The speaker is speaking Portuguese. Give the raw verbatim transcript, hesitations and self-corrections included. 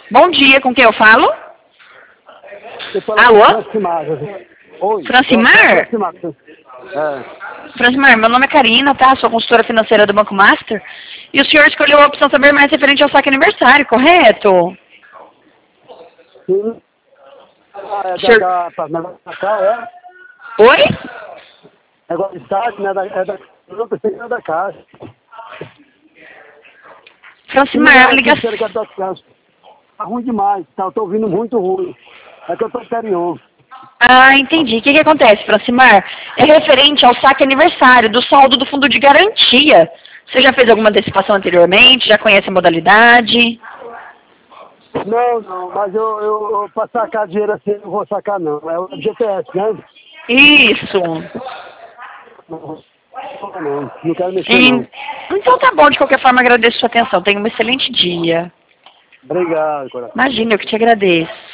Bom dia, com quem eu falo? Alô? Francimar. Oi. Francimar? Francimar. É. Francimar, meu nome é Karina, tá? Sou consultora financeira do Banco Master. E o senhor escolheu a opção saber mais referente ao saque aniversário, correto? Sim. Ah, é da, Senhor- da, da, da, Cacau, é? Oi? Negócio de saque, né? Da, é da, eu não pensei que era da Caixa. Francimar, a ligação... Que é da Caixa. Tá ruim demais, tá? Eu tô ouvindo muito ruim. É que eu tô interior. Ah, entendi. O que, que acontece, Francimar? É referente ao saque aniversário do saldo do fundo de garantia. Você já fez alguma antecipação anteriormente? Já conhece a modalidade? Não, não, mas eu, eu, eu pra sacar dinheiro assim, não vou sacar não. É o G P S, né? Isso. Não, não, não quero mexer E- não. Então tá bom, de qualquer forma agradeço a sua atenção. Tenha um excelente dia. Obrigado, coração. Imagina, eu que te agradeço.